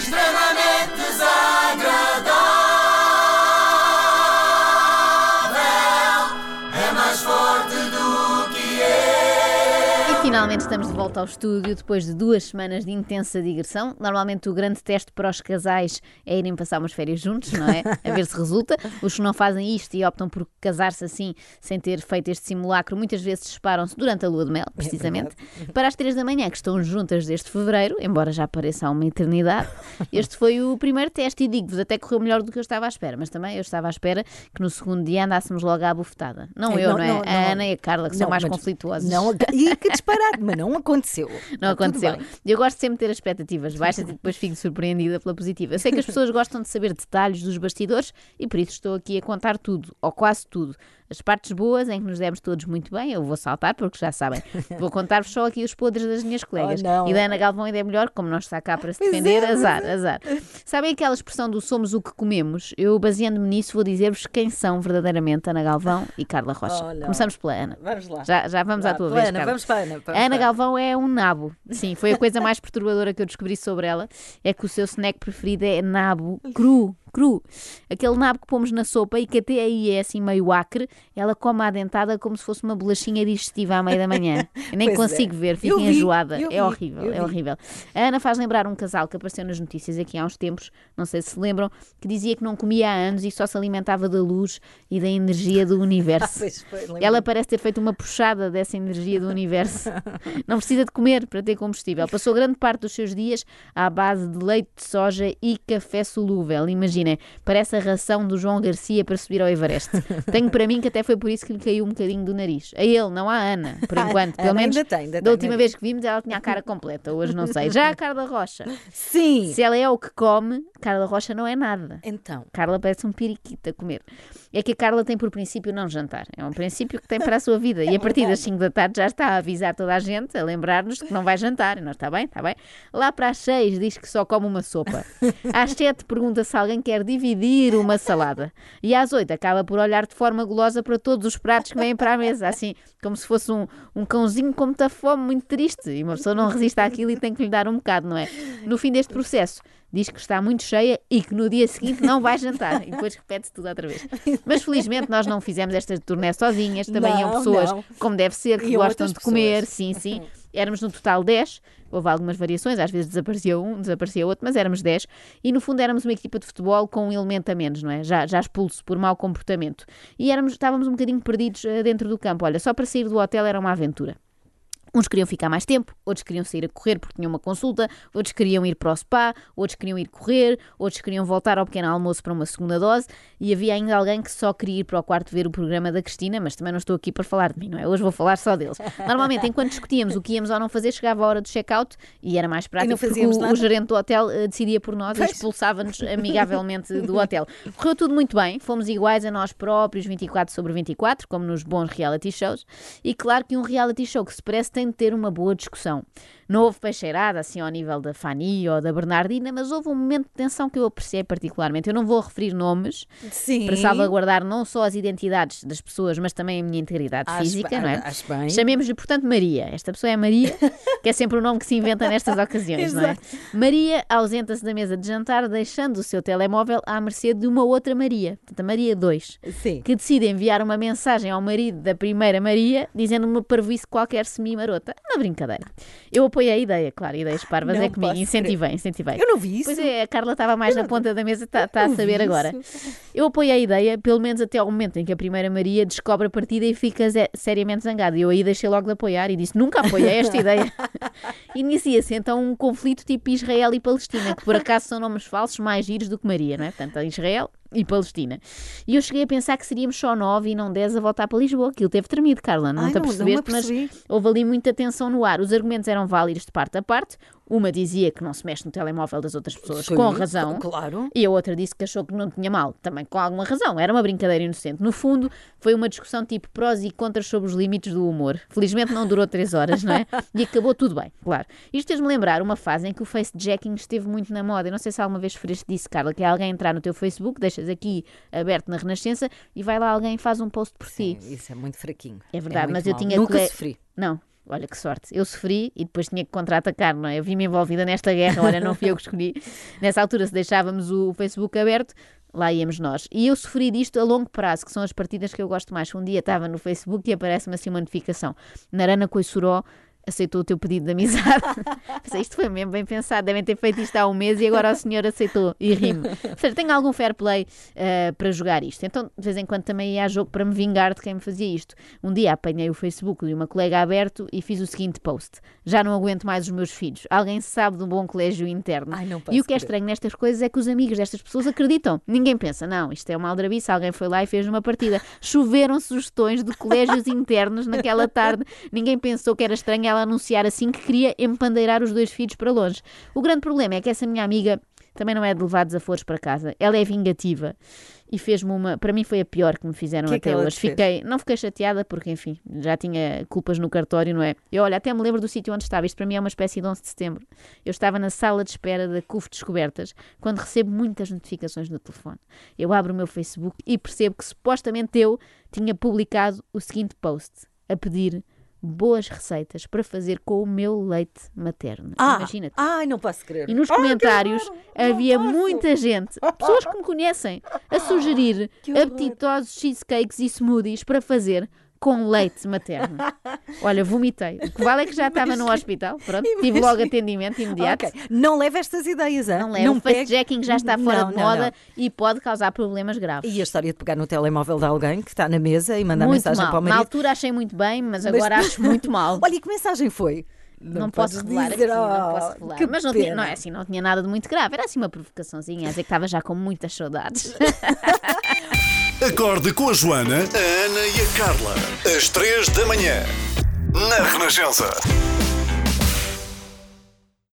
extremamente desagradável. É mais forte do que eu. E finalmente estamos de volta ao estúdio depois de 2 semanas de intensa digressão. Normalmente o grande teste para os casais é irem passar umas férias juntos, não é? A ver se resulta. Os que não fazem isto e optam por casar-se assim, sem ter feito este simulacro, muitas vezes separam-se durante a lua de mel, precisamente. Para as 3 da manhã, que estão juntas desde fevereiro, embora já pareça há uma eternidade, este foi o primeiro teste e digo-vos, até correu melhor do que eu estava à espera. Mas também eu estava à espera que no segundo dia andássemos logo à bufetada. Não, a Ana e a Carla, que são mais conflituosas. E que disparado, mas não aconteceu. Não aconteceu. Eu gosto sempre de ter expectativas baixas e depois fico surpreendida pela positiva. Eu sei que as pessoas gostam de saber detalhes dos bastidores e por isso estou aqui a contar tudo, ou quase tudo. As partes boas, em que nos demos todos muito bem, eu vou saltar porque já sabem. Vou contar-vos só aqui os podres das minhas colegas. E da Ana Galvão ainda é melhor, como não está cá para se defender, azar. Sabem aquela expressão do somos o que comemos? Eu, baseando-me nisso, vou dizer-vos quem são verdadeiramente Ana Galvão e Carla Rocha. Começamos pela Ana. Vamos lá. Já vamos à tua vez, Ana, Carla. vamos para a Ana. A Ana Galvão é um nabo. Sim, foi a coisa mais perturbadora que eu descobri sobre ela. É que o seu snack preferido é nabo cru. Aquele nabo que pomos na sopa e que até aí é assim meio acre, ela come à dentada como se fosse uma bolachinha digestiva à meia da manhã. Eu nem consigo ver, fico enjoada. É horrível. A Ana faz lembrar um casal que apareceu nas notícias aqui há uns tempos, não sei se lembram, que dizia que não comia há anos e só se alimentava da luz e da energia do universo. Ela parece ter feito uma puxada dessa energia do universo. Não precisa de comer para ter combustível. Passou grande parte dos seus dias à base de leite de soja e café solúvel. Imaginem, parece a ração do João Garcia para subir ao Everest. Tenho para mim que até foi por isso que lhe caiu um bocadinho do nariz. A ele, não à Ana, por enquanto. Pelo menos da última vez que vimos ela tinha a cara completa. Hoje não sei. Já a Carla Rocha. Sim. Se ela é o que come, Carla Rocha não é nada. Então. Carla parece um periquito a comer. É que a Carla tem por princípio não jantar. É um princípio que tem para a sua vida. E a partir das 5 da tarde já está a avisar toda a gente, a lembrar-nos que não vai jantar. E nós, está bem? Lá para as 6 diz que só come uma sopa. Às 7 pergunta se alguém quer dividir uma salada. E às 8 acaba por olhar de forma gulosa para todos os pratos que vêm para a mesa. Assim, como se fosse um cãozinho com muita fome, muito triste. E uma pessoa não resiste àquilo e tem que lhe dar um bocado, não é? No fim deste processo, diz que está muito cheia e que no dia seguinte não vai jantar. E depois repete-se tudo outra vez. Mas felizmente nós não fizemos esta turnê sozinhas. Também iam pessoas, como deve ser, que gostam de comer. Sim. Éramos no total 10. Houve algumas variações, às vezes desaparecia um, desaparecia outro, mas éramos 10. E no fundo éramos uma equipa de futebol com um elemento a menos, não é? Já expulso por mau comportamento. E estávamos um bocadinho perdidos dentro do campo. Olha, só para sair do hotel era uma aventura. Uns queriam ficar mais tempo, outros queriam sair a correr porque tinham uma consulta, outros queriam ir para o spa, outros queriam ir correr, outros queriam voltar ao pequeno almoço para uma segunda dose e havia ainda alguém que só queria ir para o quarto ver o programa da Cristina, mas também não estou aqui para falar de mim, não é? Hoje vou falar só deles. Normalmente, enquanto discutíamos o que íamos ou não fazer, chegava a hora do check-out e era mais prático porque o gerente do hotel decidia por nós e expulsava-nos amigavelmente do hotel. Correu tudo muito bem, fomos iguais a nós próprios, 24/24, como nos bons reality shows, e claro que um reality show que se parece tem de ter uma boa discussão. Não houve peixeirada, assim, ao nível da Fanny ou da Bernardina, mas houve um momento de tensão que eu apreciei particularmente. Eu não vou referir nomes para salvaguardar não só as identidades das pessoas, mas também a minha integridade física, não é? Acho bem. Chamemos-lhe, portanto, Maria. Esta pessoa é Maria, que é sempre o nome que se inventa nestas ocasiões, não é? Maria ausenta-se da mesa de jantar, deixando o seu telemóvel à mercê de uma outra Maria, portanto, a Maria 2, que decide enviar uma mensagem ao marido da primeira Maria, dizendo uma parvoíce qualquer semi-marota. Uma brincadeira. Eu apoiei a ideia, claro, ideias parvas é comigo, incentivei. Eu não vi isso. Pois é, a Carla estava mais na ponta da mesa, está a saber agora. Eu apoiei a ideia, pelo menos até ao momento em que a primeira Maria descobre a partida e fica seriamente zangada. Eu aí deixei logo de apoiar e disse, nunca apoiei esta ideia. Inicia-se então um conflito tipo Israel e Palestina, que por acaso são nomes falsos mais giros do que Maria, não é? Portanto, Israel e Palestina. E eu cheguei a pensar que seríamos só 9 e não 10 a voltar para Lisboa. Aquilo teve tremido, Carla. Não te apercebeste, mas houve ali muita tensão no ar. Os argumentos eram válidos de parte a parte. Uma dizia que não se mexe no telemóvel das outras pessoas, com razão. Claro. E a outra disse que achou que não tinha mal, também com alguma razão. Era uma brincadeira inocente. No fundo, foi uma discussão tipo prós e contras sobre os limites do humor. Felizmente não durou 3 horas, não é? E acabou tudo bem, claro. Isto fez-me lembrar uma fase em que o face-jacking esteve muito na moda. Eu não sei se alguma vez referiste disso, Carla, que é alguém entrar no teu Facebook, deixas aqui aberto na Renascença e vai lá alguém e faz um post por ti. Isso é muito fraquinho. É verdade, muito mas eu mal. tinha... Nunca sofri. Não. Olha que sorte. Eu sofri e depois tinha que contra-atacar, não é? Eu vi-me envolvida nesta guerra, olha, não fui eu que escolhi. Nessa altura, se deixávamos o Facebook aberto, lá íamos nós. E eu sofri disto a longo prazo, que são as partidas que eu gosto mais. Um dia estava no Facebook e aparece-me assim uma notificação. Narana Coissuró aceitou o teu pedido de amizade. Pensei, isto foi mesmo bem pensado, devem ter feito isto há um mês e agora o senhor aceitou e rime. Ou seja, tenho algum fair play para jogar isto. Então, de vez em quando também ia a jogo para me vingar de quem me fazia isto. Um dia apanhei o Facebook de uma colega aberto e fiz o seguinte post: já não aguento mais os meus filhos. Alguém sabe de um bom colégio interno. Ai, não posso E o que é crer. estranho nestas coisas é que os amigos destas pessoas acreditam. Ninguém pensa, não, isto é uma aldrabice, alguém foi lá e fez uma partida. Choveram sugestões de colégios internos naquela tarde. Ninguém pensou que era estranho ela anunciar assim que queria empandeirar os 2 filhos para longe. O grande problema é que essa minha amiga também não é de levar desaforos para casa. Ela é vingativa e fez-me uma... Para mim foi a pior que me fizeram Que é que até ela hoje. te fez? Não fiquei chateada porque, enfim, já tinha culpas no cartório, não é? Eu, olha, até me lembro do sítio onde estava. Isto para mim é uma espécie de 11 de setembro. Eu estava na sala de espera da CUF Descobertas quando recebo muitas notificações no telefone. Eu abro o meu Facebook e percebo que supostamente eu tinha publicado o seguinte post a pedir boas receitas para fazer com o meu leite materno. Imagina-te. Ai, não posso crer. E nos comentários havia muita gente, pessoas que me conhecem, a sugerir Que horror. apetitosos cheesecakes e smoothies para fazer com leite materno. Olha, vomitei. O que vale é que já estava no hospital. Pronto, tive logo atendimento imediato. Ok. Não leve estas ideias, hein? Não leva. O pegue- face-jacking já está fora Não, de não, moda não. e pode causar problemas graves. E a história de pegar no telemóvel de alguém que está na mesa e mandar Muito mensagem mal. para o Na marido. altura achei muito bem, mas agora acho muito mal. Olha, e que mensagem foi? Não posso podes revelar dizer, aqui, não oh, posso revelar. que Mas não tinha, pena. não é assim, não tinha nada de muito grave. Era assim uma provocaçãozinha, a dizer que estava já com muitas saudades. Acorde com a Joana, a Ana e a Carla. Às 3 da manhã. Na Renascença.